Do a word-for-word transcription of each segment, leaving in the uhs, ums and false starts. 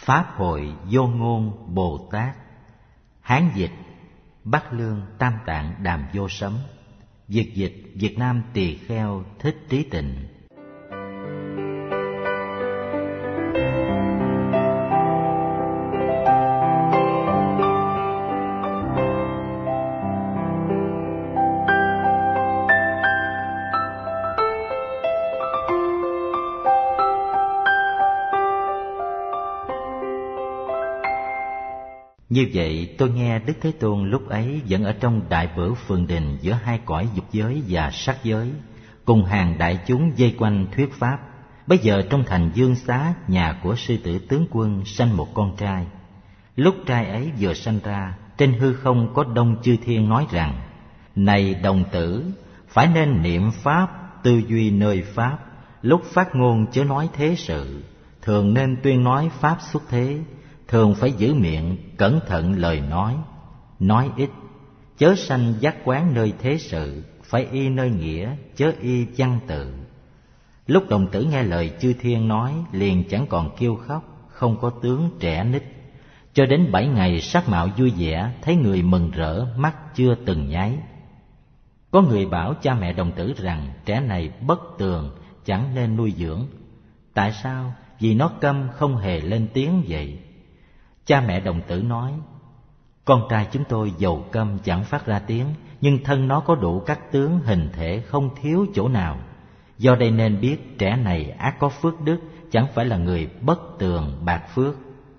Pháp Hội Vô Ngôn Bồ Tát. Hán dịch Bắc Lương Tam Tạng Đàm Vô Sấm. Việt dịch Việt Nam Tỳ Kheo Thích Trí Tịnh. Như vậy tôi nghe Đức Thế Tôn lúc ấy vẫn ở trong đại bửu phường đình giữa hai cõi dục giới và sắc giới, cùng hàng đại chúng vây quanh thuyết pháp. Bây giờ trong thành Dương Xá, nhà của sư tử tướng quân sanh một con trai. Lúc trai ấy vừa sanh ra, trên hư không có đông chư thiên nói rằng: Này đồng tử, phải nên niệm pháp, tư duy nơi pháp, lúc phát ngôn chớ nói thế sự, thường nên tuyên nói pháp xuất thế, thường phải giữ miệng, cẩn thận lời nói, nói ít, chớ sanh giác quán nơi thế sự, phải y nơi nghĩa, chớ y văn tự. Lúc đồng tử nghe lời chư thiên nói, liền chẳng còn kêu khóc, không có tướng trẻ nít. Cho đến bảy ngày sắc mạo vui vẻ, thấy người mừng rỡ, mắt chưa từng nháy. Có người bảo cha mẹ đồng tử rằng trẻ này bất tường, chẳng nên nuôi dưỡng. Tại sao? Vì nó câm không hề lên tiếng vậy. Cha mẹ đồng tử nói: Con trai chúng tôi dầu câm chẳng phát ra tiếng, nhưng thân nó có đủ các tướng hình thể, không thiếu chỗ nào. Do đây nên biết trẻ này ác có phước đức, chẳng phải là người bất tường bạc phước.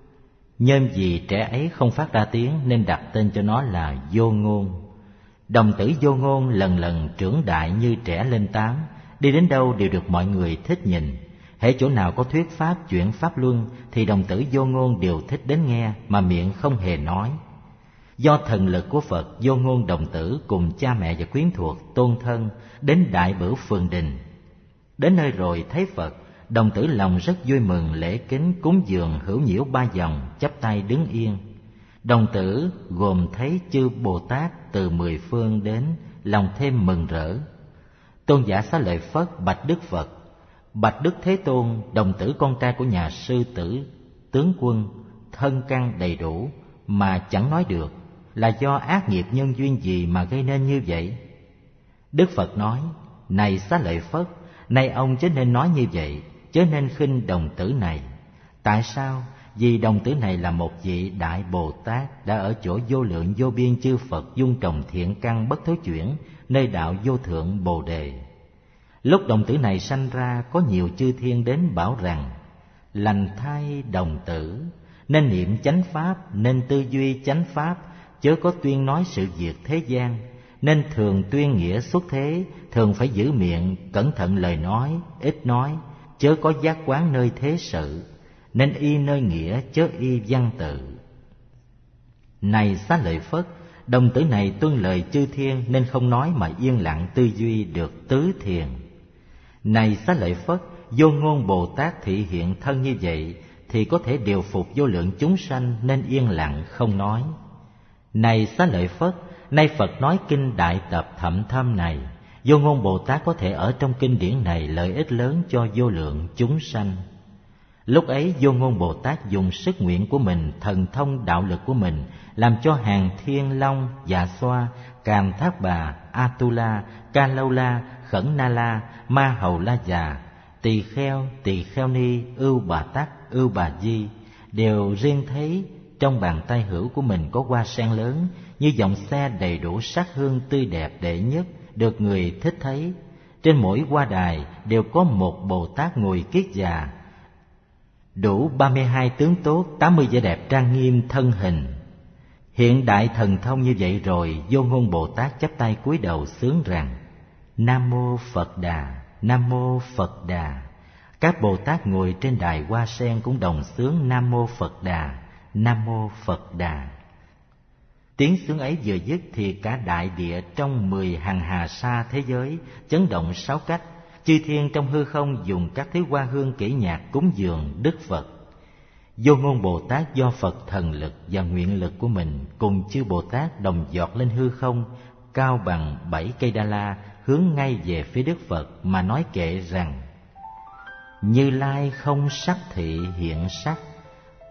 Nhân vì trẻ ấy không phát ra tiếng nên đặt tên cho nó là Vô Ngôn. Đồng tử Vô Ngôn lần lần trưởng đại như trẻ lên tám, đi đến đâu đều được mọi người thích nhìn. Hễ chỗ nào có thuyết pháp chuyện pháp luân thì đồng tử Vô Ngôn đều thích đến nghe, mà miệng không hề nói. Do thần lực của Phật, Vô Ngôn đồng tử cùng cha mẹ và quyến thuộc tôn thân đến đại bửu phường đình. Đến nơi rồi thấy Phật, đồng tử lòng rất vui mừng, lễ kính cúng dường hữu nhiễu ba vòng, chắp tay đứng yên. Đồng tử gồm thấy chư Bồ Tát từ mười phương đến, lòng thêm mừng rỡ. Tôn giả Xá Lợi Phất bạch Đức Phật: Bạch Đức Thế Tôn, đồng tử con trai của nhà sư tử tướng quân, thân căn đầy đủ mà chẳng nói được, là do ác nghiệp nhân duyên gì mà gây nên như vậy? Đức Phật nói: Này Xá Lợi Phất, nay ông chớ nên nói như vậy, chớ nên khinh đồng tử này. Tại sao? Vì đồng tử này là một vị đại Bồ Tát, đã ở chỗ vô lượng vô biên chư Phật dung trồng thiện căn bất thối chuyển, nơi đạo vô thượng Bồ Đề. Lúc đồng tử này sanh ra, có nhiều chư thiên đến bảo rằng: Lành thay đồng tử, nên niệm chánh pháp, nên tư duy chánh pháp, chớ có tuyên nói sự việc thế gian, nên thường tuyên nghĩa xuất thế, thường phải giữ miệng, cẩn thận lời nói, ít nói, chớ có giác quán nơi thế sự, nên y nơi nghĩa, chớ y văn tự. Này Xá Lợi Phất, đồng tử này tuân lời chư thiên nên không nói mà yên lặng tư duy được tứ thiền. Này Xá Lợi Phất, Vô Ngôn Bồ Tát thị hiện thân như vậy thì có thể điều phục vô lượng chúng sanh nên yên lặng không nói. Này Xá Lợi Phất, nay Phật nói kinh Đại Tập Thậm Thâm này, Vô Ngôn Bồ Tát có thể ở trong kinh điển này lợi ích lớn cho vô lượng chúng sanh. Lúc ấy Vô Ngôn Bồ Tát dùng sức nguyện của mình, thần thông đạo lực của mình, làm cho hàng Thiên Long, Dạ Xoa, Càn Thác Bà, Atula, Ca Lâu La, Khẩn Na La, Ma Hầu La Già, Tỳ Kheo, Tỳ Kheo Ni, Ưu Bà Tắc, Ưu Bà Di đều riêng thấy trong bàn tay hữu của mình có hoa sen lớn, như dòng xe đầy đủ sắc hương tươi đẹp đệ nhất, được người thích thấy. Trên mỗi hoa đài đều có một Bồ Tát ngồi kiết già, đủ ba mươi hai tướng tốt, tám mươi vẻ đẹp trang nghiêm thân hình. Hiện đại thần thông như vậy rồi, Vô Ngôn Bồ Tát chắp tay cúi đầu xướng rằng: Nam Mô Phật Đà, Nam Mô Phật Đà. Các Bồ Tát ngồi trên đài hoa sen cũng đồng xướng Nam Mô Phật Đà, Nam Mô Phật Đà. Tiếng xướng ấy vừa dứt thì cả đại địa trong mười hằng hà sa thế giới chấn động sáu cách. Chư thiên trong hư không dùng các thứ hoa hương kỹ nhạc cúng dường Đức Phật. Vô Ngôn Bồ Tát do Phật thần lực và nguyện lực của mình cùng chư Bồ Tát đồng giọt lên hư không, cao bằng bảy cây đa la, hướng ngay về phía Đức Phật mà nói kệ rằng: Như Lai không sắc thị hiện sắc,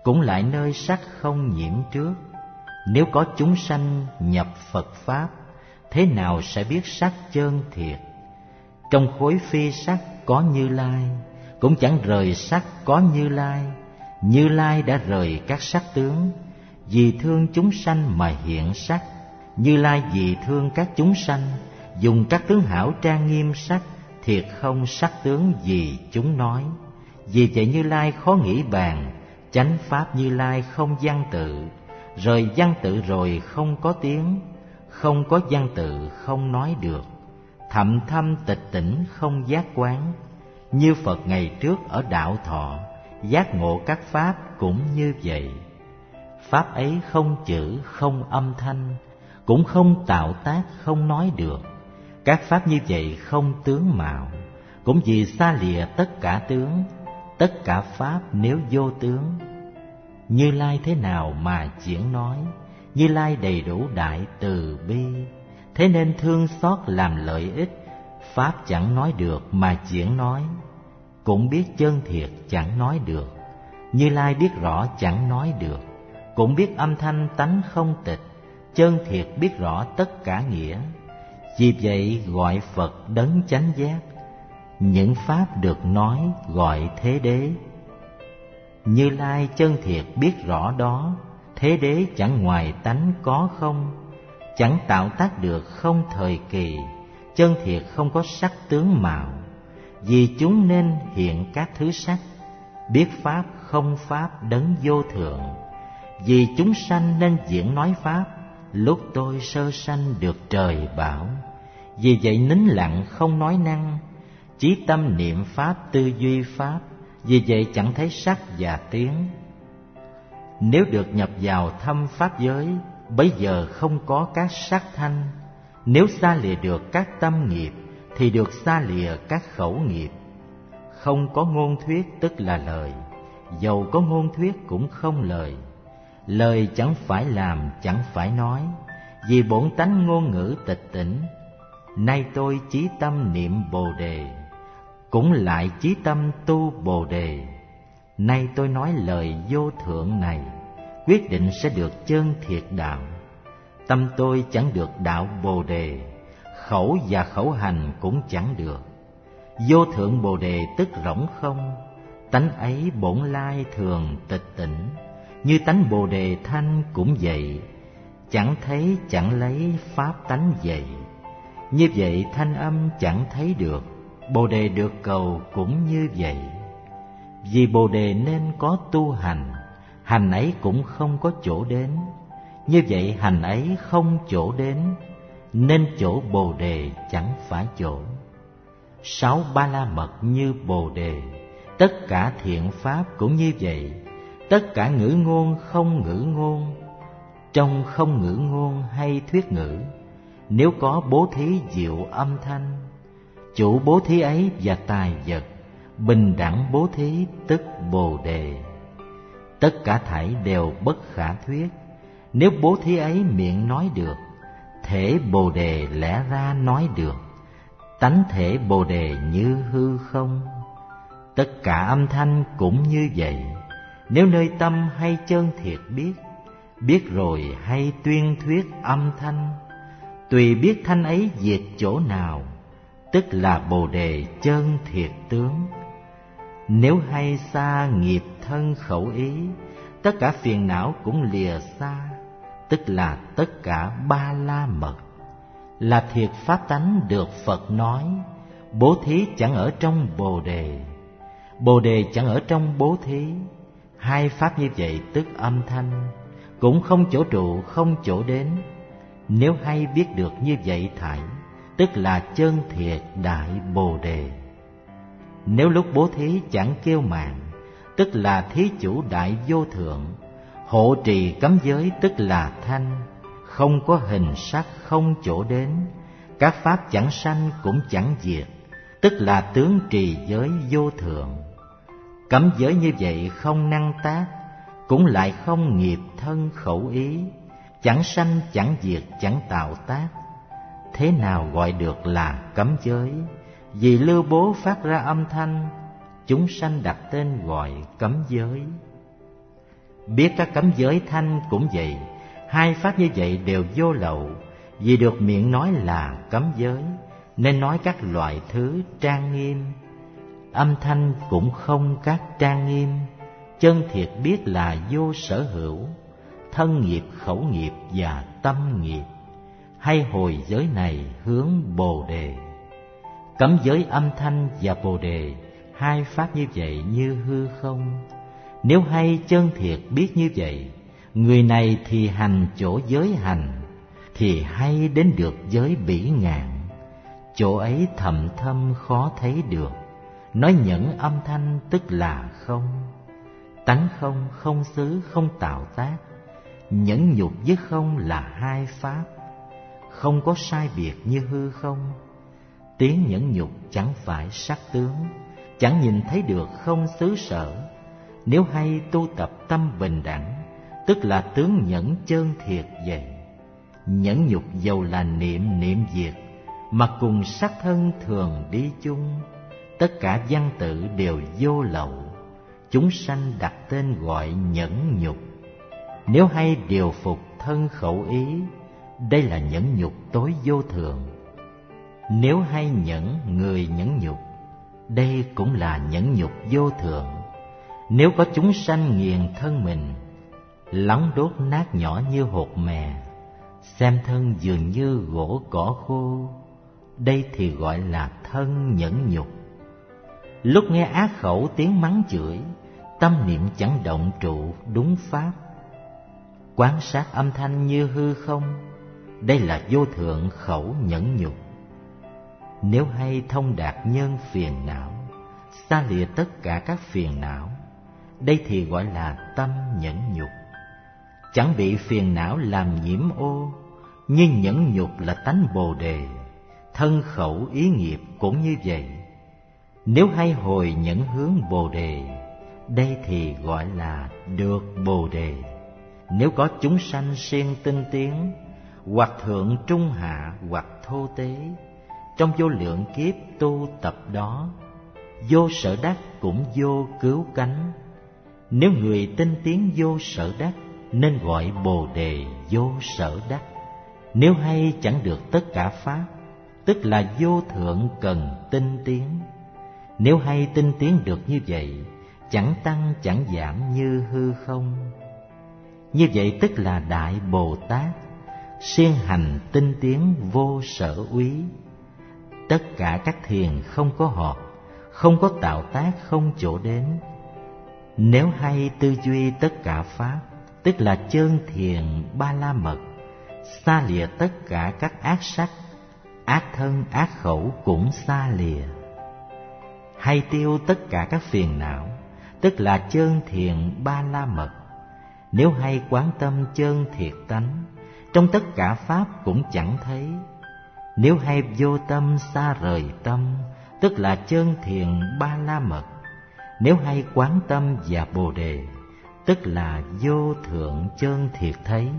cũng lại nơi sắc không nhiễm trước. Nếu có chúng sanh nhập Phật Pháp, thế nào sẽ biết sắc chân thiệt? Trong khối phi sắc có Như Lai, cũng chẳng rời sắc có Như Lai. Như Lai đã rời các sắc tướng, vì thương chúng sanh mà hiện sắc. Như Lai vì thương các chúng sanh, dùng các tướng hảo trang nghiêm sắc, thiệt không sắc tướng vì chúng nói. Vì vậy Như Lai khó nghĩ bàn, chánh pháp Như Lai không văn tự. Rời văn tự rồi không có tiếng, không có văn tự không nói được. Thậm thâm tịch tỉnh không giác quán, như Phật ngày trước ở đạo thọ, giác ngộ các pháp cũng như vậy. Pháp ấy không chữ, không âm thanh, cũng không tạo tác, không nói được. Các pháp như vậy không tướng mạo, cũng vì xa lìa tất cả tướng. Tất cả pháp nếu vô tướng, Như Lai thế nào mà diễn nói? Như Lai đầy đủ đại từ bi, thế nên thương xót làm lợi ích. Pháp chẳng nói được mà diễn nói, cũng biết chân thiệt chẳng nói được. Như Lai biết rõ chẳng nói được, cũng biết âm thanh tánh không tịch. Chân thiệt biết rõ tất cả nghĩa, vì vậy gọi Phật đấng chánh giác. Những pháp được nói gọi thế đế. Như Lai chân thiệt biết rõ đó, thế đế chẳng ngoài tánh có không. Chẳng tạo tác được không thời kỳ, chân thiệt không có sắc tướng mạo. Vì chúng nên hiện các thứ sắc, biết pháp không pháp đấng vô thượng. Vì chúng sanh nên diễn nói pháp, lúc tôi sơ sanh được trời bảo. Vì vậy nín lặng không nói năng, chí tâm niệm pháp tư duy pháp. Vì vậy chẳng thấy sắc và tiếng. Nếu được nhập vào thâm pháp giới, bấy giờ không có các sắc thanh. Nếu xa lìa được các tâm nghiệp, thì được xa lìa các khẩu nghiệp. Không có ngôn thuyết tức là lời, dầu có ngôn thuyết cũng không lời. Lời chẳng phải làm, chẳng phải nói, vì bổn tánh ngôn ngữ tịch tỉnh. Nay tôi chí tâm niệm Bồ Đề, cũng lại chí tâm tu Bồ Đề. Nay tôi nói lời vô thượng này, quyết định sẽ được chân thiệt đạo. Tâm tôi chẳng được đạo Bồ Đề, khẩu và khẩu hành cũng chẳng được. Vô thượng Bồ Đề tức rỗng không, tánh ấy bổn lai thường tịch tỉnh. Như tánh Bồ Đề thanh cũng vậy, chẳng thấy chẳng lấy pháp tánh vậy. Như vậy thanh âm chẳng thấy được, Bồ Đề được cầu cũng như vậy. Vì Bồ Đề nên có tu hành, hành ấy cũng không có chỗ đến. Như vậy hành ấy không chỗ đến, nên chỗ Bồ Đề chẳng phải chỗ. Sáu ba la mật như Bồ Đề, tất cả thiện pháp cũng như vậy. Tất cả ngữ ngôn không ngữ ngôn, trong không ngữ ngôn hay thuyết ngữ, nếu có bố thí diệu âm thanh, chủ bố thí ấy và tài vật, bình đẳng bố thí tức Bồ Đề. Tất cả thảy đều bất khả thuyết, nếu bố thí ấy miệng nói được, thể Bồ Đề lẽ ra nói được, tánh thể Bồ Đề như hư không. Tất cả âm thanh cũng như vậy, nếu nơi tâm hay chân thiệt biết, biết rồi hay tuyên thuyết âm thanh, tùy biết thanh ấy diệt chỗ nào, tức là Bồ Đề chân thiệt tướng. Nếu hay xa nghiệp thân khẩu ý, tất cả phiền não cũng lìa xa, tức là tất cả ba la mật. Là thiệt pháp tánh được Phật nói, bố thí chẳng ở trong Bồ Đề, Bồ Đề chẳng ở trong bố thí. Hai pháp như vậy tức âm thanh, cũng không chỗ trụ không chỗ đến. Nếu hay biết được như vậy thảy, tức là chân thiệt đại Bồ Đề. Nếu lúc bố thí chẳng kêu mạng, tức là thí chủ đại vô thượng. Hộ trì cấm giới tức là thanh, không có hình sắc không chỗ đến. Các pháp chẳng sanh cũng chẳng diệt, tức là tướng trì giới vô thượng. Cấm giới như vậy không năng tác, cũng lại không nghiệp thân khẩu ý, chẳng sanh chẳng diệt chẳng tạo tác. Thế nào gọi được là cấm giới? Vì lưu bố phát ra âm thanh, chúng sanh đặt tên gọi cấm giới. Biết các cấm giới thanh cũng vậy, hai pháp như vậy đều vô lậu. Vì được miệng nói là cấm giới, nên nói các loại thứ trang nghiêm. Âm thanh cũng không các trang nghiêm. Chân thiệt biết là vô sở hữu, thân nghiệp, khẩu nghiệp và tâm nghiệp. Hay hồi giới này hướng Bồ Đề. Cấm giới âm thanh và Bồ Đề, hai pháp như vậy như hư không. Nếu hay chân thiệt biết như vậy, người này thì hành chỗ giới hành, thì hay đến được giới bỉ ngạn. Chỗ ấy thầm thâm khó thấy được. Nói nhẫn âm thanh tức là không. Tánh không, không xứ, không tạo tác. Nhẫn nhục với không là hai pháp, không có sai biệt như hư không. Tiếng nhẫn nhục chẳng phải sắc tướng, chẳng nhìn thấy được không xứ sở. Nếu hay tu tập tâm bình đẳng, tức là tướng nhẫn chân thiệt vậy. Nhẫn nhục dầu là niệm niệm diệt, mà cùng sắc thân thường đi chung. Tất cả văn tự đều vô lậu, chúng sanh đặt tên gọi nhẫn nhục. Nếu hay điều phục thân khẩu ý, đây là nhẫn nhục tối vô thượng. Nếu hay nhẫn người nhẫn nhục, đây cũng là nhẫn nhục vô thượng. Nếu có chúng sanh nghiền thân mình, lóng đốt nát nhỏ như hột mè, xem thân dường như gỗ cỏ khô, đây thì gọi là thân nhẫn nhục. Lúc nghe ác khẩu tiếng mắng chửi, tâm niệm chẳng động trụ đúng pháp. Quan sát âm thanh như hư không, đây là vô thượng khẩu nhẫn nhục. Nếu hay thông đạt nhân phiền não, xa lìa tất cả các phiền não, đây thì gọi là tâm nhẫn nhục. Chẳng bị phiền não làm nhiễm ô, nhưng nhẫn nhục là tánh Bồ Đề. Thân khẩu ý nghiệp cũng như vậy. Nếu hay hồi nhẫn hướng Bồ Đề, đây thì gọi là được Bồ Đề. Nếu có chúng sanh siêng tinh tiến, hoặc thượng trung hạ hoặc thô tế, trong vô lượng kiếp tu tập đó, vô sở đắc cũng vô cứu cánh. Nếu người tinh tiến vô sở đắc, nên gọi Bồ Đề vô sở đắc. Nếu hay chẳng được tất cả pháp, tức là vô thượng cần tinh tiến. Nếu hay tinh tiến được như vậy, chẳng tăng chẳng giảm như hư không. Như vậy tức là Đại Bồ Tát, siêng hành tinh tiến vô sở úy. Tất cả các thiền không có họp, không có tạo tác, không chỗ đến. Nếu hay tư duy tất cả pháp, tức là chân thiền ba la mật, xa lìa tất cả các ác sắc, ác thân ác khẩu cũng xa lìa. Hay tiêu tất cả các phiền não, tức là chân thiền ba la mật. Nếu hay quán tâm chân thiệt tánh, trong tất cả pháp cũng chẳng thấy. Nếu hay vô tâm xa rời tâm, tức là chân thiền ba la mật. Nếu hay quán tâm và Bồ Đề, tức là vô thượng chân thiệt thấy.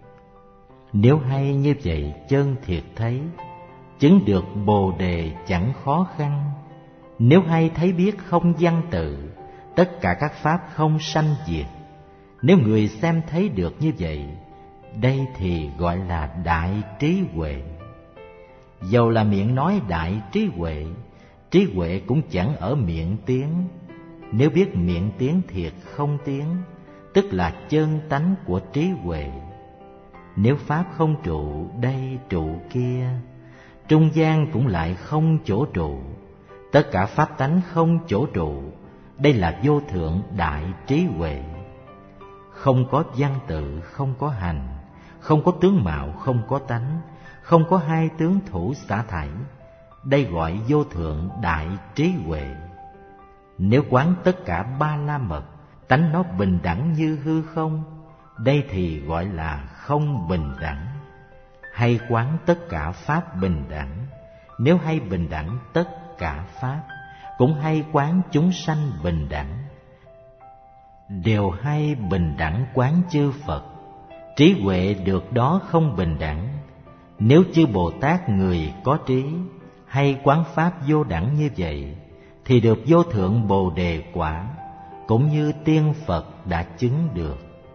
Nếu hay như vậy chân thiệt thấy, chứng được Bồ Đề chẳng khó khăn. Nếu hay thấy biết không văn tự, tất cả các pháp không sanh diệt. Nếu người xem thấy được như vậy, đây thì gọi là đại trí huệ. Dầu là miệng nói đại trí huệ, trí huệ cũng chẳng ở miệng tiếng. Nếu biết miệng tiếng thiệt không tiếng, tức là chân tánh của trí huệ. Nếu pháp không trụ đây trụ kia, trung gian cũng lại không chỗ trụ. Tất cả pháp tánh không chỗ trụ, đây là vô thượng đại trí huệ. Không có văn tự, không có hành, không có tướng mạo, không có tánh, không có hai tướng thủ xả thải, đây gọi vô thượng đại trí huệ. Nếu quán tất cả ba la mật, tánh nó bình đẳng như hư không, đây thì gọi là không bình đẳng. Hay quán tất cả pháp bình đẳng, nếu hay bình đẳng tất cả pháp, cũng hay quán chúng sanh bình đẳng. Đều hay bình đẳng quán chư Phật, trí huệ được đó không bình đẳng. Nếu chư Bồ Tát người có trí, hay quán pháp vô đẳng như vậy, thì được vô thượng Bồ Đề quả, cũng như tiên Phật đã chứng được.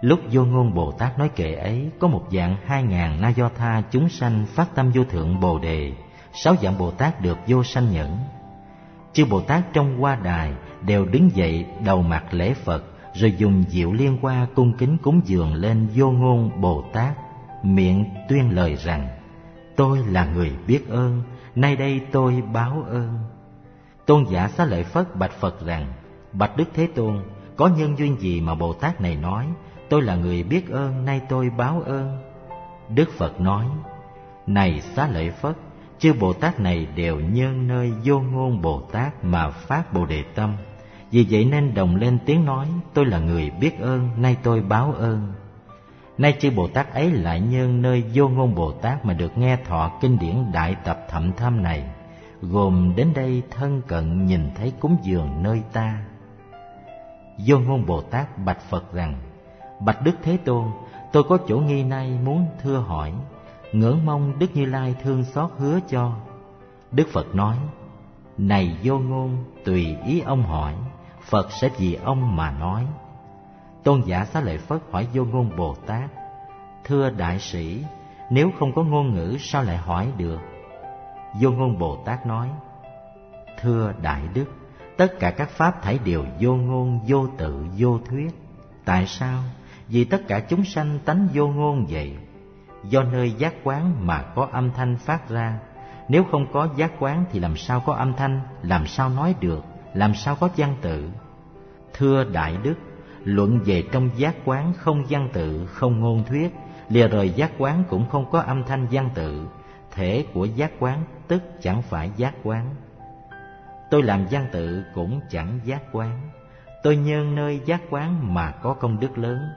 Lúc Vô Ngôn Bồ Tát nói kệ ấy, có một dạng hai ngàn na do tha chúng sanh phát tâm vô thượng Bồ Đề, sáu dạng Bồ Tát được vô sanh nhẫn. Chư Bồ Tát trong hoa đài đều đứng dậy đầu mặt lễ Phật, rồi dùng diệu liên hoa cung kính cúng dường lên Vô Ngôn Bồ Tát, miệng tuyên lời rằng: tôi là người biết ơn, nay đây tôi báo ơn. Tôn giả Xá Lợi Phất bạch Phật rằng: bạch Đức Thế Tôn, có nhân duyên gì mà Bồ Tát này nói tôi là người biết ơn, nay tôi báo ơn? Đức Phật nói: này Xá Lợi Phất, chư Bồ Tát này đều nhân nơi Vô Ngôn Bồ Tát mà phát Bồ Đề tâm, vì vậy nên đồng lên tiếng nói: tôi là người biết ơn, nay tôi báo ơn. Nay chư Bồ Tát ấy lại nhân nơi Vô Ngôn Bồ Tát mà được nghe thọ kinh điển Đại Tập Thậm Tham này, gồm đến đây thân cận nhìn thấy cúng dường nơi ta. Vô Ngôn Bồ Tát bạch Phật rằng: bạch Đức Thế Tôn, tôi có chỗ nghi nay muốn thưa hỏi, ngưỡng mong Đức Như Lai thương xót hứa cho. Đức Phật nói: này Vô Ngôn, tùy ý ông hỏi, Phật sẽ vì ông mà nói. Tôn giả Xá Lợi Phất hỏi Vô Ngôn Bồ Tát: thưa đại sĩ, nếu không có ngôn ngữ sao lại hỏi được? Vô Ngôn Bồ Tát nói: thưa đại đức, tất cả các pháp thảy đều vô ngôn, vô tự, vô thuyết. Tại sao? Vì tất cả chúng sanh tánh vô ngôn vậy. Do nơi giác quán mà có âm thanh phát ra. Nếu không có giác quán thì làm sao có âm thanh, làm sao nói được, làm sao có văn tự? Thưa đại đức, luận về trong giác quán không văn tự, không ngôn thuyết, lìa rời giác quán cũng không có âm thanh văn tự. Thể của giác quán tức chẳng phải giác quán. Tôi làm văn tự cũng chẳng giác quán. Tôi nhân nơi giác quán mà có công đức lớn.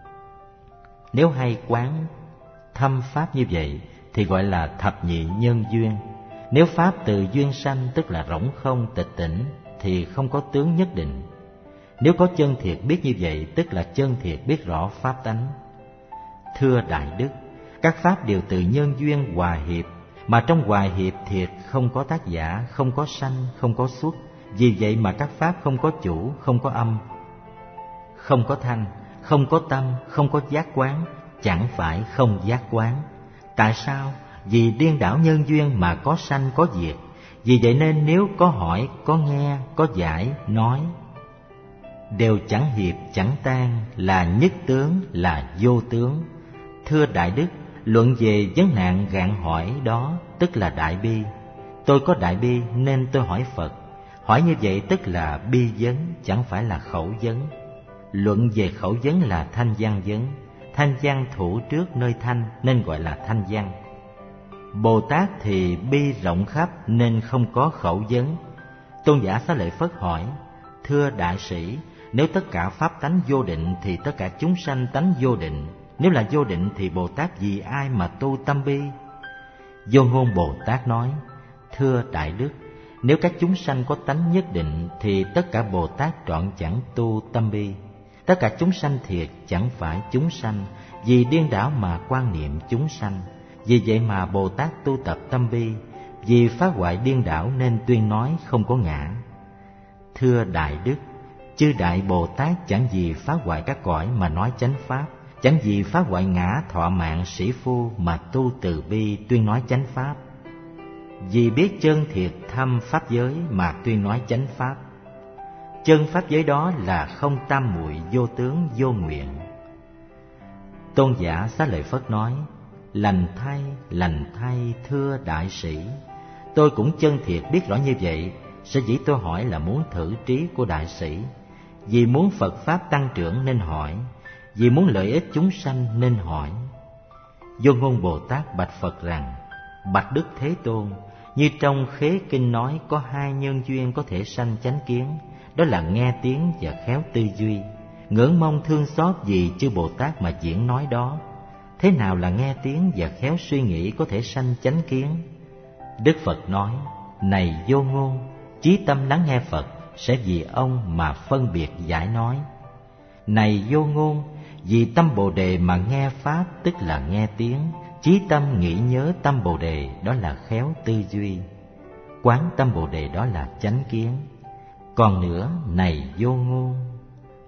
Nếu hay quán thâm pháp như vậy thì gọi là thập nhị nhân duyên. Nếu pháp từ duyên sanh tức là rỗng không tịch tỉnh thì không có tướng nhất định. Nếu có chân thiệt biết như vậy tức là chân thiệt biết rõ pháp tánh. Thưa đại đức, các pháp đều từ nhân duyên hòa hiệp, mà trong hòa hiệp thiệt không có tác giả, không có sanh, không có xuất. Vì vậy mà các pháp không có chủ, không có âm, không có thanh, không có tâm, không có giác quán, chẳng phải không giác quán. Tại sao? Vì điên đảo nhân duyên mà có sanh có diệt. Vì vậy nên nếu có hỏi, có nghe, có giải, nói, đều chẳng hiệp, chẳng tan, là nhất tướng, là vô tướng. Thưa đại đức, luận về vấn nạn gạn hỏi đó tức là đại bi. Tôi có đại bi nên tôi hỏi Phật. Hỏi như vậy tức là bi vấn, chẳng phải là khẩu vấn. Luận về khẩu vấn là thanh văn vấn. Thanh văn thủ trước nơi thanh nên gọi là thanh văn. Bồ Tát thì bi rộng khắp nên không có khẩu vấn. Tôn giả Xá Lợi Phất hỏi: thưa đại sĩ, nếu tất cả pháp tánh vô định thì tất cả chúng sanh tánh vô định. Nếu là vô định thì Bồ Tát vì ai mà tu tâm bi? Vô Ngôn Bồ Tát nói: thưa đại đức, nếu các chúng sanh có tánh nhất định thì tất cả Bồ Tát trọn chẳng tu tâm bi. Tất cả chúng sanh thiệt chẳng phải chúng sanh, vì điên đảo mà quan niệm chúng sanh. Vì vậy mà Bồ Tát tu tập tâm bi, vì phá hoại điên đảo nên tuyên nói không có ngã. Thưa đại đức, chư đại Bồ Tát chẳng vì phá hoại các cõi mà nói chánh pháp, chẳng vì phá hoại ngã thọ mạng sĩ phu mà tu từ bi tuyên nói chánh pháp. Vì biết chân thiệt thâm pháp giới mà tuyên nói chánh pháp. Chân pháp giới đó là không tam muội, vô tướng, vô nguyện. Tôn giả Xá Lợi Phất nói: lành thay, lành thay thưa đại sĩ, tôi cũng chân thiệt biết rõ như vậy. Sở dĩ tôi hỏi là muốn thử trí của đại sĩ. Vì muốn Phật Pháp tăng trưởng nên hỏi, vì muốn lợi ích chúng sanh nên hỏi. Vô Ngôn Bồ Tát bạch Phật rằng: bạch Đức Thế Tôn, như trong Khế Kinh nói có hai nhân duyên có thể sanh chánh kiến, đó là nghe tiếng và khéo tư duy. Ngưỡng mong thương xót vì chư Bồ Tát mà diễn nói đó. Thế nào là nghe tiếng và khéo suy nghĩ có thể sanh chánh kiến? Đức Phật nói: này Vô Ngôn, chí tâm lắng nghe Phật sẽ vì ông mà phân biệt giải nói. Này Vô Ngôn, vì tâm Bồ Đề mà nghe Pháp tức là nghe tiếng. Chí tâm nghĩ nhớ tâm Bồ Đề đó là khéo tư duy. Quán tâm Bồ Đề đó là chánh kiến. Còn nữa, này Vô Ngôn,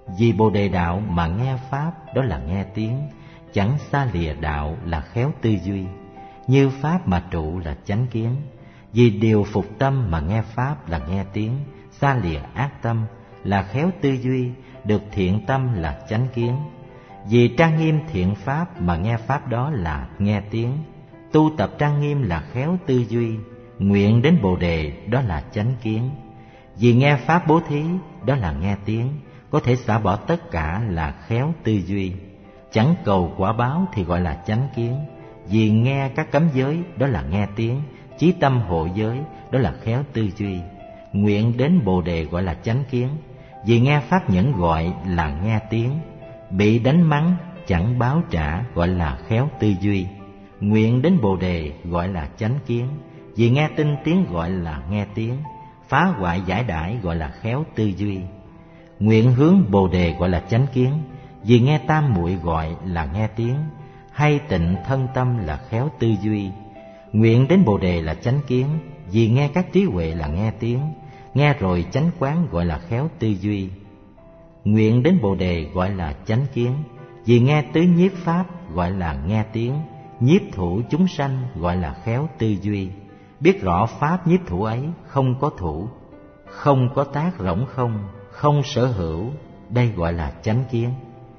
Vì Bồ Đề đạo mà nghe pháp, đó là nghe tiếng. Chẳng xa lìa đạo là khéo tư duy. Như pháp mà trụ là chánh kiến. Vì điều phục tâm mà nghe pháp là nghe tiếng. Xa lìa ác tâm là khéo tư duy. Được thiện tâm là chánh kiến. Vì trang nghiêm thiện pháp mà nghe pháp, đó là nghe tiếng. Tu tập trang nghiêm là khéo tư duy. Nguyện đến Bồ Đề, đó là chánh kiến. Vì nghe pháp bố thí, đó là nghe tiếng. Có thể xả bỏ tất cả là khéo tư duy. Chẳng cầu quả báo thì gọi là chánh kiến. Vì nghe các cấm giới, đó là nghe tiếng. Chí tâm hộ giới, đó là khéo tư duy. Nguyện đến Bồ Đề gọi là chánh kiến. Vì nghe pháp nhẫn gọi là nghe tiếng. Bị đánh mắng chẳng báo trả gọi là khéo tư duy. Nguyện đến Bồ Đề gọi là chánh kiến. Vì nghe tinh tiếng gọi là nghe tiếng. Phá hoại giải đãi gọi là khéo tư duy. Nguyện hướng Bồ Đề gọi là chánh kiến. Vì nghe tam muội gọi là nghe tiếng. Hay tịnh thân tâm là khéo tư duy. Nguyện đến Bồ Đề là chánh kiến. Vì nghe các trí huệ là nghe tiếng. Nghe rồi chánh quán gọi là khéo tư duy. Nguyện đến Bồ Đề gọi là chánh kiến. Vì nghe tứ nhiếp pháp gọi là nghe tiếng. Nhiếp thủ chúng sanh gọi là khéo tư duy. Biết rõ pháp nhiếp thủ ấy không có thủ, không có tác rỗng không, không sở hữu, đây gọi là chánh kiến.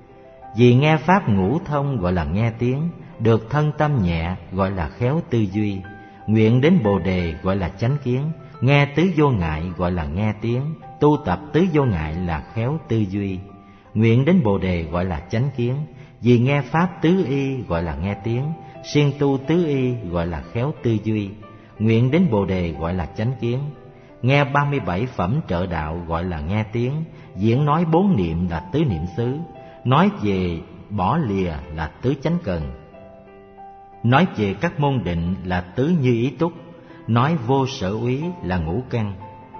Vì nghe pháp ngũ thông gọi là nghe tiếng. Được thân tâm nhẹ gọi là khéo tư duy. Nguyện đến Bồ Đề gọi là chánh kiến. Nghe tứ vô ngại gọi là nghe tiếng. Tu tập tứ vô ngại là khéo tư duy. Nguyện đến Bồ Đề gọi là chánh kiến. Vì nghe pháp tứ y gọi là nghe tiếng. Siêng tu tứ y gọi là khéo tư duy. Nguyện đến Bồ Đề gọi là chánh kiến. Nghe ba mươi bảy phẩm trợ đạo gọi là nghe tiếng. Diễn nói bốn niệm là tứ niệm xứ. Nói về bỏ lìa là tứ chánh cần. Nói về các môn định là tứ như ý túc. Nói vô sở úy là ngũ căn.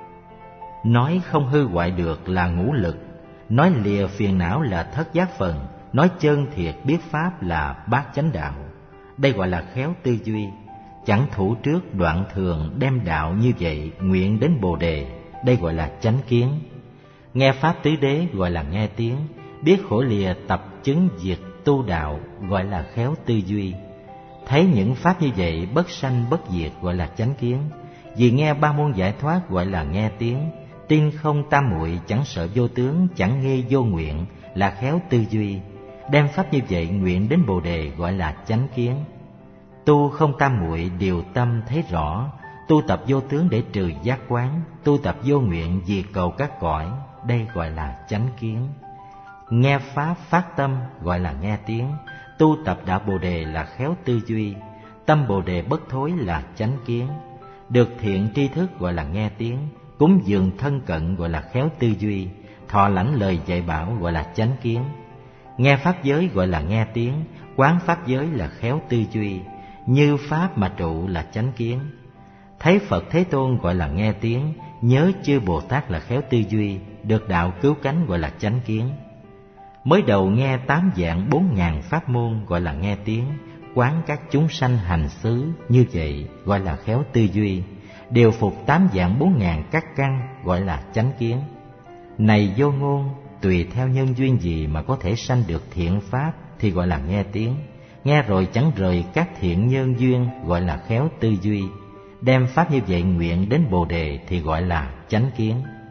Nói không hư hoại được là ngũ lực. Nói lìa phiền não là thất giác phần. Nói chân thiệt biết pháp là bát chánh đạo. Đây gọi là khéo tư duy. Chẳng thủ trước đoạn thường đem đạo như vậy. Nguyện đến Bồ Đề, đây gọi là chánh kiến. Nghe pháp tứ đế gọi là nghe tiếng. Biết khổ lìa tập chứng diệt tu đạo gọi là khéo tư duy. Thấy những pháp như vậy bất sanh bất diệt gọi là chánh kiến. Vì nghe ba môn giải thoát gọi là nghe tiếng. Tin không tam muội chẳng sợ vô tướng, chẳng nghi vô nguyện là khéo tư duy. Đem pháp như vậy nguyện đến Bồ Đề gọi là chánh kiến. Tu không tam muội điều tâm thấy rõ. Tu tập vô tướng để trừ giác quán. Tu tập vô nguyện vì cầu các cõi, đây gọi là chánh kiến. Nghe pháp phát tâm gọi là nghe tiếng. Tu tập đạo Bồ Đề là khéo tư duy. Tâm Bồ Đề bất thối là chánh kiến. Được thiện tri thức gọi là nghe tiếng. Cúng dường thân cận gọi là khéo tư duy. Thọ lãnh lời dạy bảo gọi là chánh kiến. Nghe pháp giới gọi là nghe tiếng. Quán pháp giới là khéo tư duy. Như pháp mà trụ là chánh kiến. Thấy Phật Thế Tôn gọi là nghe tiếng. Nhớ chư Bồ Tát là khéo tư duy. Được đạo cứu cánh gọi là chánh kiến. Mới đầu nghe tám dạng bốn ngàn pháp môn gọi là nghe tiếng. Quán các chúng sanh hành xứ như vậy gọi là khéo tư duy. Điều phục tám dạng bốn ngàn các căn gọi là chánh kiến. Này vô ngôn, tùy theo nhân duyên gì mà có thể sanh được thiện pháp thì gọi là nghe tiếng. Nghe rồi chẳng rời các thiện nhân duyên gọi là khéo tư duy. Đem pháp như vậy nguyện đến Bồ Đề thì gọi là chánh kiến.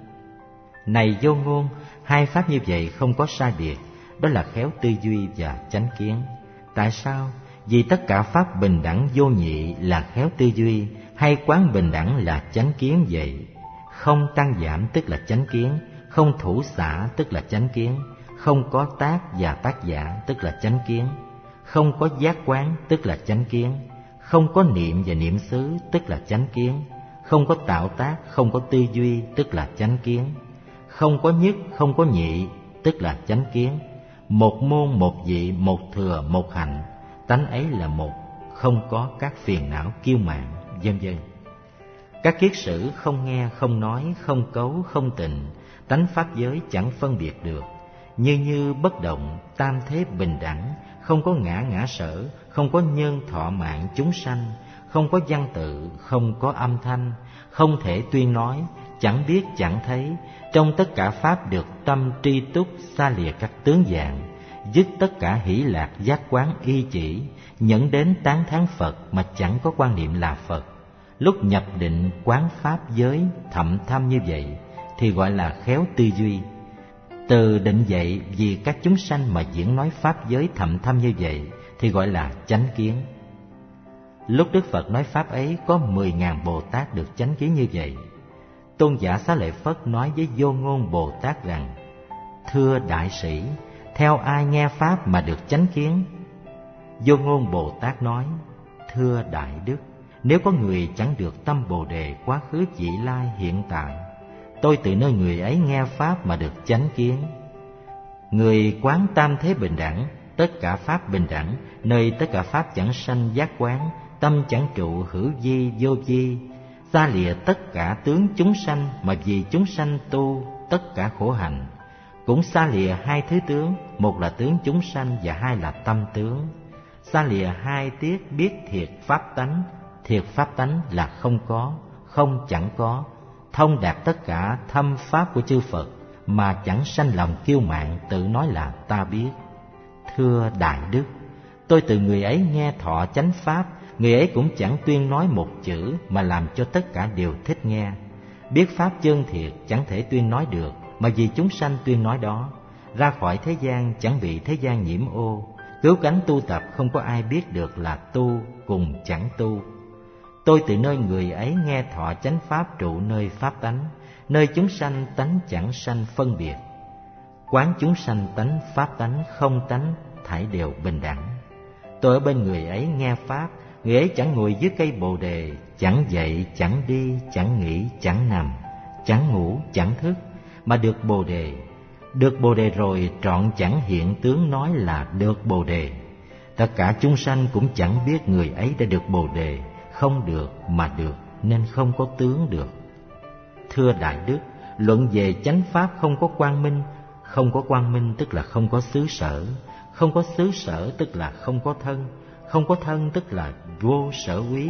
Này vô ngôn, hai pháp như vậy không có sai biệt, đó là khéo tư duy và chánh kiến. Tại sao? Vì tất cả pháp bình đẳng vô nhị là khéo tư duy, hay quán bình đẳng là chánh kiến vậy. Không tăng giảm tức là chánh kiến, không thủ xả tức là chánh kiến, không có tác và tác giả tức là chánh kiến, không có giác quán tức là chánh kiến, không có niệm và niệm xứ tức là chánh kiến, không có tạo tác, không có tư duy tức là chánh kiến, không có nhất, không có nhị tức là chánh kiến. Một môn, một vị, một thừa, một hạnh, tánh ấy là một, không có các phiền não kiêu mạn, vân vân. Các kiết sử không nghe, không nói, không cấu, không tình, tánh pháp giới chẳng phân biệt được. Như như bất động, tam thế bình đẳng, không có ngã ngã sở, không có nhân thọ mạng chúng sanh, không có văn tự, không có âm thanh, không thể tuyên nói, chẳng biết chẳng thấy. Trong tất cả pháp được tâm tri túc, xa lìa các tướng dạng, dứt tất cả hỷ lạc giác quán y chỉ, nhẫn đến tán thán Phật mà chẳng có quan niệm là Phật. Lúc nhập định quán pháp giới thậm thâm như vậy thì gọi là khéo tư duy. Từ định dậy vì các chúng sanh mà diễn nói pháp giới thậm thâm như vậy thì gọi là chánh kiến. Lúc Đức Phật nói pháp ấy có mười ngàn Bồ Tát được chánh kiến như vậy. Tôn giả Xá Lợi Phất nói với Vô Ngôn Bồ Tát rằng: thưa đại sĩ, theo ai nghe pháp mà được chánh kiến? Vô Ngôn Bồ Tát nói: thưa đại đức, nếu có người chẳng được tâm Bồ Đề quá khứ vị lai hiện tại, tôi từ nơi người ấy nghe pháp mà được chánh kiến. Người quán tam thế bình đẳng, tất cả pháp bình đẳng, nơi tất cả pháp chẳng sanh giác quán, tâm chẳng trụ hữu vi vô vi, xa lìa tất cả tướng chúng sanh mà vì chúng sanh tu tất cả khổ hạnh, cũng xa lìa hai thứ tướng, một là tướng chúng sanh và hai là tâm tướng. Xa lìa hai tiết biết thiệt pháp tánh, thiệt pháp tánh là không có, không chẳng có, thông đạt tất cả thâm pháp của chư Phật mà chẳng sanh lòng kiêu mạn tự nói là ta biết. Thưa đại đức, tôi từ người ấy nghe thọ chánh pháp, người ấy cũng chẳng tuyên nói một chữ mà làm cho tất cả đều thích nghe. Biết pháp chân thiệt chẳng thể tuyên nói được, mà vì chúng sanh tuyên nói đó. Ra khỏi thế gian chẳng bị thế gian nhiễm ô, cứu cánh tu tập không có ai biết được là tu cùng chẳng tu. Tôi từ nơi người ấy nghe thọ chánh pháp trụ nơi pháp tánh, nơi chúng sanh tánh chẳng sanh phân biệt. Quán chúng sanh tánh pháp tánh không tánh thảy đều bình đẳng. Tôi ở bên người ấy nghe pháp, người ấy chẳng ngồi dưới cây Bồ Đề, chẳng dậy, chẳng đi, chẳng nghỉ, chẳng nằm, chẳng ngủ, chẳng thức, mà được Bồ Đề. Được Bồ Đề rồi trọn chẳng hiện tướng nói là được Bồ Đề. Tất cả chúng sanh cũng chẳng biết người ấy đã được Bồ Đề, không được mà được nên không có tướng được. Thưa đại đức, luận về chánh pháp không có quang minh, không có quang minh tức là không có xứ sở, không có xứ sở tức là không có thân, không có thân tức là vô sở úy.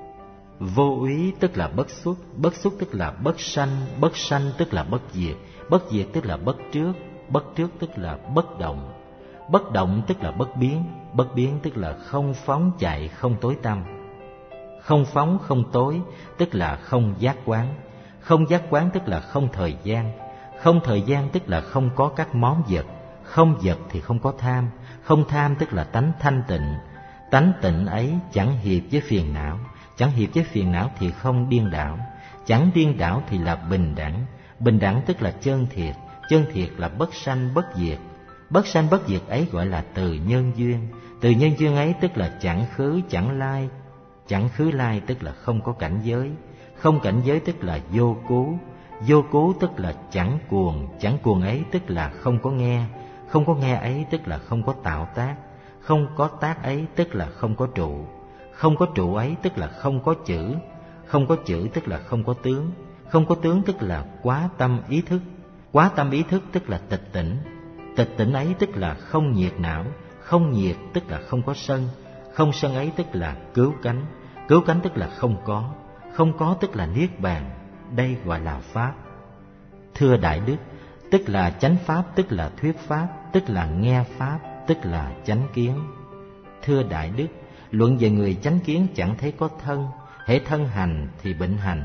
Vô úy tức là bất xuất, bất xuất tức là bất sanh, bất sanh tức là bất diệt, bất diệt tức là bất trước, bất trước tức là bất động, bất động tức là bất biến, bất biến tức là không phóng chạy, không tối tăm. Không phóng không tối tức là không giác quán, không giác quán tức là không thời gian, không thời gian tức là không có các món vật, không vật thì không có tham, không tham tức là tánh thanh tịnh. Tánh tịnh ấy chẳng hiệp với phiền não, chẳng hiệp với phiền não thì không điên đảo, chẳng điên đảo thì là bình đẳng. Bình đẳng tức là chân thiệt, chân thiệt là bất sanh bất diệt. Bất sanh bất diệt ấy gọi là từ nhân duyên, từ nhân duyên ấy tức là chẳng khứ chẳng lai, chẳng khứ lai tức là không có cảnh giới, không cảnh giới tức là vô cứu, vô cứu tức là chẳng cuồng, chẳng cuồng ấy tức là không có nghe, không có nghe ấy tức là không có tạo tác, không có tác ấy tức là không có trụ, không có trụ ấy tức là không có chữ, không có chữ tức là không có tướng, không có tướng tức là quá tâm ý thức, quá tâm ý thức tức là tịch tỉnh, tịch tỉnh ấy tức là không nhiệt não, không nhiệt tức là không có sân, không sân ấy tức là cứu cánh, cứu cánh tức là không có, không có tức là niết bàn. Đây gọi là pháp. Thưa đại đức, tức là chánh pháp, tức là thuyết pháp, tức là nghe pháp, tức là chánh kiến. Thưa đại đức, luận về người chánh kiến chẳng thấy có thân, hễ thân hành thì bệnh hành.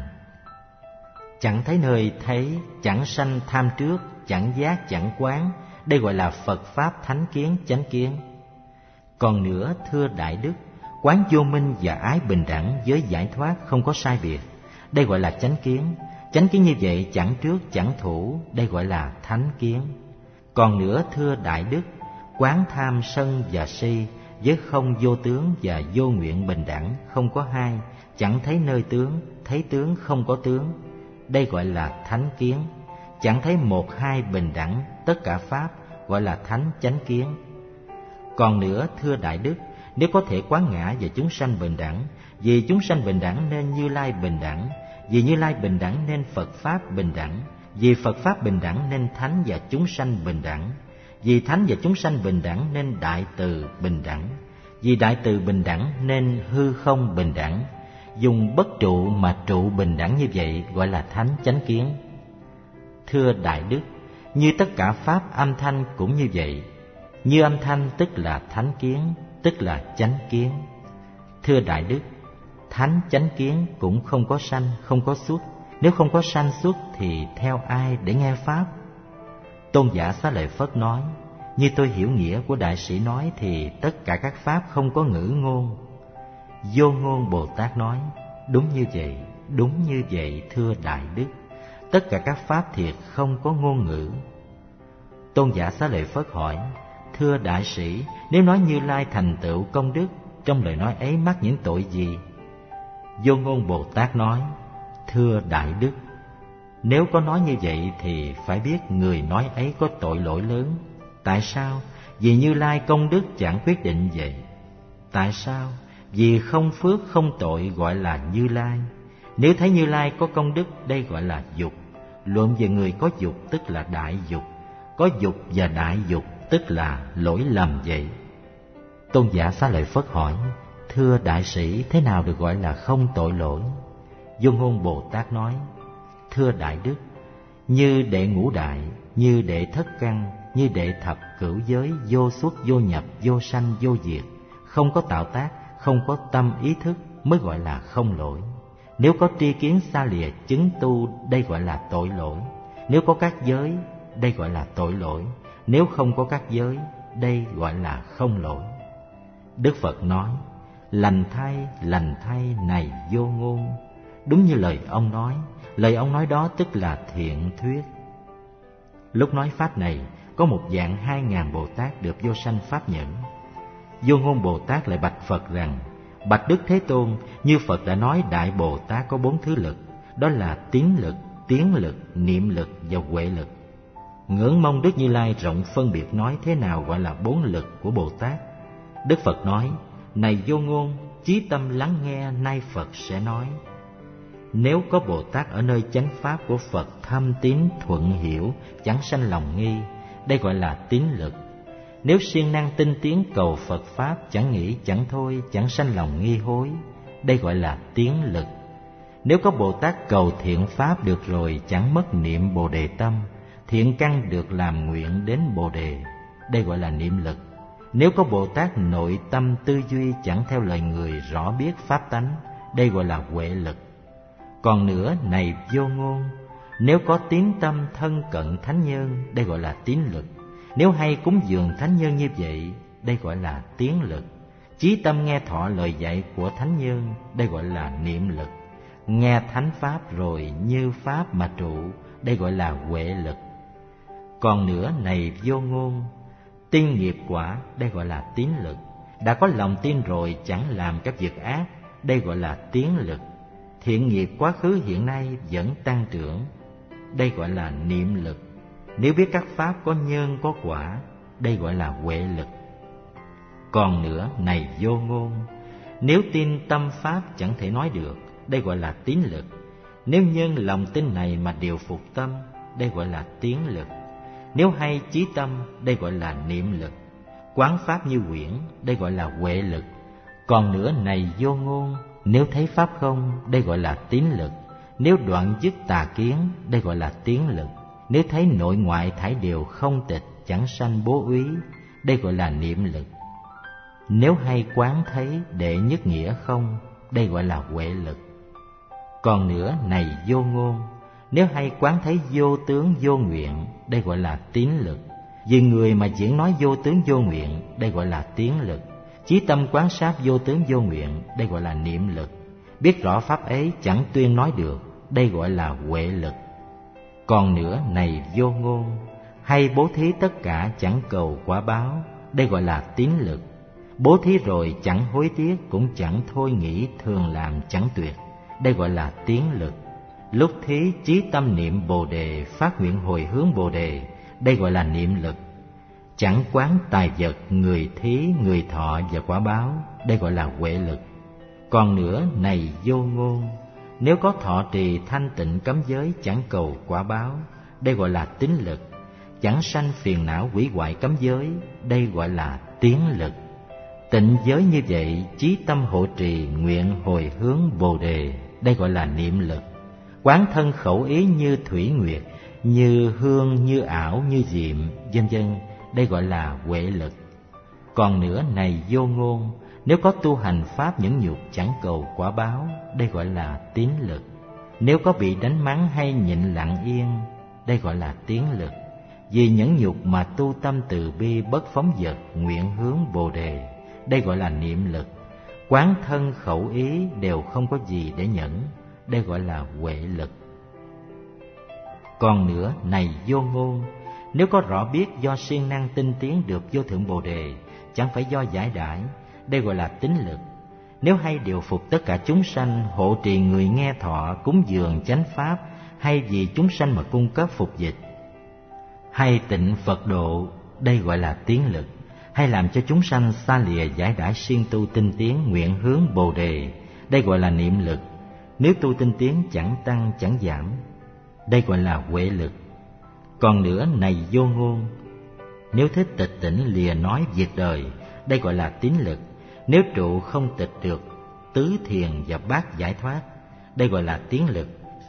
Chẳng thấy nơi thấy, chẳng sanh tham trước, chẳng giác chẳng quán, đây gọi là Phật pháp thánh kiến chánh kiến. Còn nữa, thưa đại đức, quán vô minh và ái bình đẳng với giải thoát không có sai biệt, đây gọi là chánh kiến. Chánh kiến như vậy chẳng trước chẳng thủ, đây gọi là thánh kiến. Còn nữa, thưa đại đức, quán tham sân và si với không vô tướng và vô nguyện bình đẳng không có hai, chẳng thấy nơi tướng, thấy tướng không có tướng, đây gọi là thánh kiến. Chẳng thấy một hai bình đẳng tất cả pháp, gọi là thánh chánh kiến. Còn nữa, thưa đại đức, nếu có thể quán ngã và chúng sanh bình đẳng, vì chúng sanh bình đẳng nên Như Lai bình đẳng, vì Như Lai bình đẳng nên Phật pháp bình đẳng, vì Phật pháp bình đẳng nên thánh và chúng sanh bình đẳng, vì thánh và chúng sanh bình đẳng nên đại từ bình đẳng, vì đại từ bình đẳng nên hư không bình đẳng, Dùng bất trụ mà trụ bình đẳng như vậy gọi là thánh chánh kiến. Thưa Đại Đức, như tất cả pháp âm thanh cũng như vậy. Như âm thanh tức là thánh kiến, tức là chánh kiến. Thưa Đại Đức, thánh chánh kiến cũng không có sanh, không có xuất. Nếu không có sanh xuất thì theo ai để nghe pháp? Tôn giả Xá Lợi Phất nói, như tôi hiểu nghĩa của đại sĩ nói thì tất cả các pháp không có ngữ ngôn. Vô Ngôn Bồ Tát nói, đúng như vậy, đúng như vậy thưa Đại Đức. Tất cả các pháp thiệt không có ngôn ngữ. Tôn giả Xá Lợi Phất hỏi, thưa đại sĩ, nếu nói Như Lai thành tựu công đức, trong lời nói ấy mắc những tội gì? Vô Ngôn Bồ Tát nói, thưa Đại Đức, nếu có nói như vậy thì phải biết người nói ấy có tội lỗi lớn. Tại sao? Vì Như Lai công đức chẳng quyết định vậy. Tại sao? Vì không phước không tội gọi là Như Lai. Nếu thấy Như Lai có công đức, đây gọi là dục. Luận về người có dục tức là đại dục. Có dục và đại dục tức là lỗi lầm vậy. Tôn giả Xá Lợi Phất hỏi, thưa đại sĩ, thế nào được gọi là không tội lỗi? Vô Ngôn Bồ Tát nói, thưa Đại Đức, như đệ ngũ đại, như đệ thất căn, như đệ thập cửu giới, vô xuất vô nhập, vô sanh vô diệt, không có tạo tác, không có tâm ý thức mới gọi là không lỗi. Nếu có tri kiến xa lìa chứng tu, đây gọi là tội lỗi. Nếu có các giới, đây gọi là tội lỗi. Nếu không có các giới, đây gọi là không lỗi. Đức Phật nói, lành thay, lành thay này Vô Ngôn. Đúng như lời ông nói, lời ông nói đó tức là thiện thuyết. Lúc nói pháp này, có một dạng hai ngàn Bồ Tát được vô sanh pháp nhẫn. Vô Ngôn Bồ Tát lại bạch Phật rằng, bạch Đức Thế Tôn, như Phật đã nói Đại Bồ Tát có bốn thứ lực, đó là tín lực, tiến lực, niệm lực và huệ lực. Ngưỡng mong Đức Như Lai rộng phân biệt nói thế nào gọi là bốn lực của Bồ Tát. Đức Phật nói, này Vô Ngôn, chí tâm lắng nghe, nay Phật sẽ nói. Nếu có Bồ Tát ở nơi chánh pháp của Phật thâm tín thuận hiểu, chẳng sanh lòng nghi, đây gọi là tín lực. Nếu siêng năng tinh tiến cầu Phật pháp, chẳng nghĩ chẳng thôi, chẳng sanh lòng nghi hối, đây gọi là tiến lực. Nếu có Bồ Tát cầu thiện pháp được rồi, chẳng mất niệm Bồ Đề tâm, thiện căn được làm nguyện đến Bồ Đề, đây gọi là niệm lực. Nếu có Bồ Tát nội tâm tư duy chẳng theo lời người, rõ biết pháp tánh, đây gọi là huệ lực. Còn nữa, này Vô Ngôn, nếu có tín tâm thân cận thánh nhân, đây gọi là tín lực. Nếu hay cúng dường thánh nhân như vậy, đây gọi là tiến lực. Chí tâm nghe thọ lời dạy của thánh nhân, đây gọi là niệm lực. Nghe thánh pháp rồi như pháp mà trụ, đây gọi là huệ lực. Còn nữa, này Vô Ngôn, tin nghiệp quả, đây gọi là tín lực. Đã có lòng tin rồi chẳng làm các việc ác, đây gọi là tiến lực. Thiện nghiệp quá khứ hiện nay vẫn tăng trưởng, đây gọi là niệm lực. Nếu biết các pháp có nhân có quả, đây gọi là huệ lực. Còn nữa, này Vô Ngôn, nếu tin tâm pháp chẳng thể nói được, đây gọi là tín lực. Nếu nhân lòng tin này mà điều phục tâm, đây gọi là tiến lực. Nếu hay chí tâm, đây gọi là niệm lực. Quán pháp như quyển, đây gọi là huệ lực. Còn nữa, này Vô Ngôn, nếu thấy pháp không, đây gọi là tín lực. Nếu đoạn dứt tà kiến, đây gọi là tiến lực. Nếu thấy nội ngoại thải đều không tịch, chẳng sanh bố úy, đây gọi là niệm lực. Nếu hay quán thấy đệ nhất nghĩa không, đây gọi là huệ lực. Còn nữa, này Vô Ngôn, nếu hay quán thấy vô tướng vô nguyện, đây gọi là tín lực. Vì người mà diễn nói vô tướng vô nguyện, đây gọi là tiến lực. Chí tâm quán sát vô tướng vô nguyện, đây gọi là niệm lực. Biết rõ pháp ấy chẳng tuyên nói được, đây gọi là huệ lực. Còn nữa, này Vô Ngôn, hay bố thí tất cả chẳng cầu quả báo, đây gọi là tín lực. Bố thí rồi chẳng hối tiếc, cũng chẳng thôi nghĩ, thường làm chẳng tuyệt, đây gọi là tiến lực. Lúc thí chí tâm niệm Bồ Đề, phát nguyện hồi hướng Bồ Đề, đây gọi là niệm lực. Chẳng quán tài vật, người thí, người thọ và quả báo, đây gọi là huệ lực. Còn nữa, này Vô Ngôn, nếu có thọ trì thanh tịnh cấm giới chẳng cầu quả báo, đây gọi là tín lực. Chẳng sanh phiền não hủy hoại cấm giới, đây gọi là tiến lực. Tịnh giới như vậy, chí tâm hộ trì, nguyện hồi hướng Bồ đề, đây gọi là niệm lực. Quán thân khẩu ý như thủy nguyệt, như hương, như ảo, như diệm, vân vân, đây gọi là huệ lực. Còn nữa này vô ngôn, nếu có tu hành pháp nhẫn nhục chẳng cầu quả báo, đây gọi là tín lực. Nếu có bị đánh mắng hay nhịn lặng yên, đây gọi là tiến lực. Vì nhẫn nhục mà tu tâm từ bi bất phóng dật, nguyện hướng Bồ đề, đây gọi là niệm lực. Quán thân khẩu ý đều không có gì để nhẫn, đây gọi là huệ lực. Còn nữa này vô ngôn, nếu có rõ biết do siêng năng tinh tiến được vô thượng Bồ đề, chẳng phải do giải đãi, đây gọi là tín lực. Nếu hay điều phục tất cả chúng sanh, hộ trì người nghe thọ, cúng dường chánh pháp, hay vì chúng sanh mà cung cấp phục dịch, hay tịnh Phật độ, đây gọi là tiến lực. Hay làm cho chúng sanh xa lìa giải đãi siêng tu tinh tiến, nguyện hướng Bồ đề, đây gọi là niệm lực. Nếu tu tinh tiến chẳng tăng chẳng giảm, đây gọi là huệ lực. Còn nữa này vô ngôn, nếu thích tịch tỉnh lìa nói việc đời, đây gọi là tín lực. Nếu trụ không tịch được tứ thiền và bát giải thoát, đây gọi là tiến lực.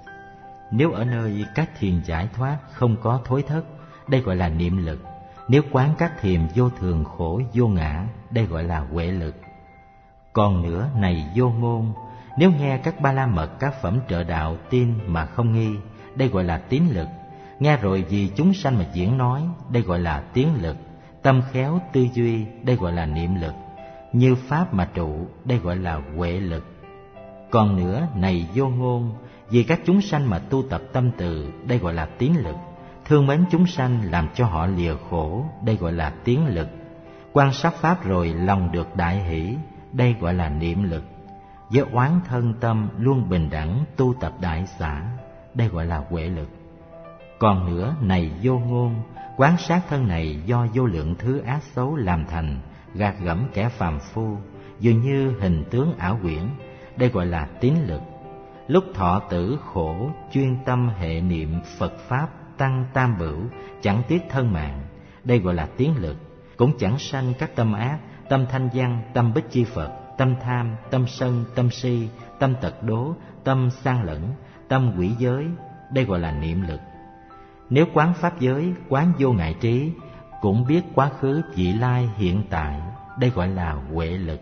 Nếu ở nơi các thiền giải thoát không có thối thất, đây gọi là niệm lực. Nếu quán các thiền vô thường khổ vô ngã, đây gọi là huệ lực. Còn nữa này vô ngôn, nếu nghe các ba la mật, các phẩm trợ đạo tin mà không nghi, đây gọi là tín lực. Nghe rồi vì chúng sanh mà diễn nói, đây gọi là tiến lực. Tâm khéo tư duy, đây gọi là niệm lực. Như pháp mà trụ, đây gọi là huệ lực. Còn nữa này vô ngôn, vì các chúng sanh mà tu tập tâm từ, đây gọi là tín lực. Thương mến chúng sanh làm cho họ lìa khổ, đây gọi là tiến lực. Quan sát pháp rồi lòng được đại hỷ, đây gọi là niệm lực. Với oán thân tâm luôn bình đẳng tu tập đại xả, đây gọi là huệ lực. Còn nữa này vô ngôn, quán sát thân này do vô lượng thứ ác xấu làm thành, gạt gẫm kẻ phàm phu, dường như hình tướng ảo quyển, đây gọi là tín lực. Lúc thọ tử khổ, chuyên tâm hệ niệm Phật Pháp tăng tam bửu, chẳng tiếc thân mạng, đây gọi là tiến lực. Cũng chẳng sanh các tâm ác, tâm thanh văn, tâm bích chi Phật, tâm tham, tâm sân, tâm si, tâm tật đố, tâm sang lẫn, tâm quỷ giới, đây gọi là niệm lực. Nếu quán pháp giới, quán vô ngại trí, cũng biết quá khứ, vị lai, hiện tại, đây gọi là huệ lực.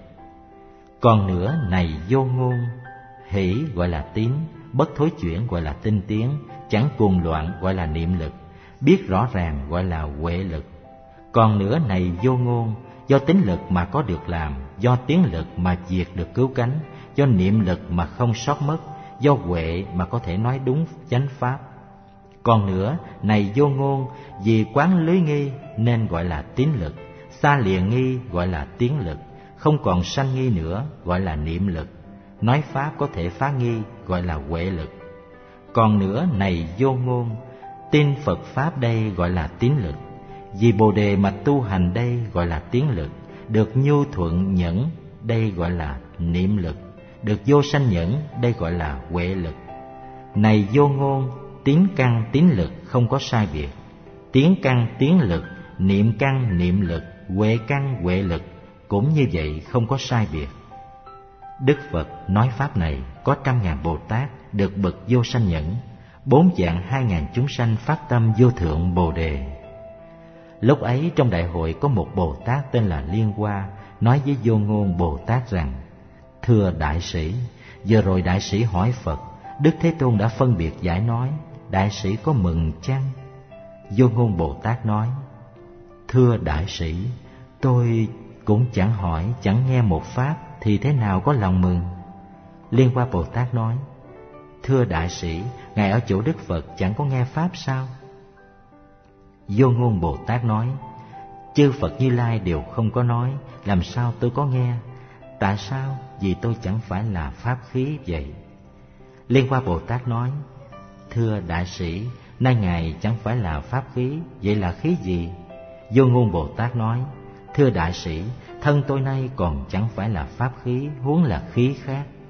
Còn nữa này vô ngôn, hỷ gọi là tín, bất thối chuyển gọi là tinh tiến, chẳng cuồng loạn gọi là niệm lực, biết rõ ràng gọi là huệ lực. Còn nữa này vô ngôn, do tín lực mà có được làm, do tiến lực mà diệt được cứu cánh, do niệm lực mà không sót mất, do huệ mà có thể nói đúng chánh pháp. Còn nữa này vô ngôn, vì quán lưới nghi nên gọi là tín lực, xa lìa nghi gọi là tiến lực, không còn sanh nghi nữa gọi là niệm lực, nói pháp có thể phá nghi gọi là huệ lực. Còn nữa này vô ngôn, tin Phật Pháp đây gọi là tín lực, vì Bồ đề mà tu hành đây gọi là tiến lực, được nhu thuận nhẫn đây gọi là niệm lực, được vô sanh nhẫn đây gọi là huệ lực. Này vô ngôn, tín căn tín lực không có sai biệt, tiến căn tiến lực, niệm căn niệm lực, huệ căn huệ lực cũng như vậy không có sai biệt. Đức Phật nói pháp này có trăm ngàn Bồ Tát được bậc vô sanh nhẫn, bốn vạn hai ngàn chúng sanh phát tâm vô thượng Bồ đề. Lúc ấy trong đại hội có một Bồ Tát tên là Liên Hoa nói với Vô Ngôn Bồ Tát rằng: Thưa đại sĩ, vừa rồi đại sĩ hỏi Phật, Đức Thế Tôn đã phân biệt giải nói, đại sĩ có mừng chăng? Vô Ngôn Bồ Tát nói: Thưa đại sĩ, tôi cũng chẳng hỏi, chẳng nghe một pháp thì thế nào có lòng mừng? Liên Hoa Bồ Tát nói: Thưa đại sĩ, ngài ở chỗ Đức Phật chẳng có nghe pháp sao? Vô Ngôn Bồ Tát nói: Chư Phật Như Lai đều không có nói, làm sao tôi có nghe? Tại sao? Vì tôi chẳng phải là pháp khí vậy. Liên Hoa Bồ Tát nói: Thưa đại sĩ, nay ngài chẳng phải là pháp khí, vậy là khí gì? Vô Ngôn Bồ Tát nói: Thưa đại sĩ, thân tôi nay còn chẳng phải là pháp khí, huống là khí khác.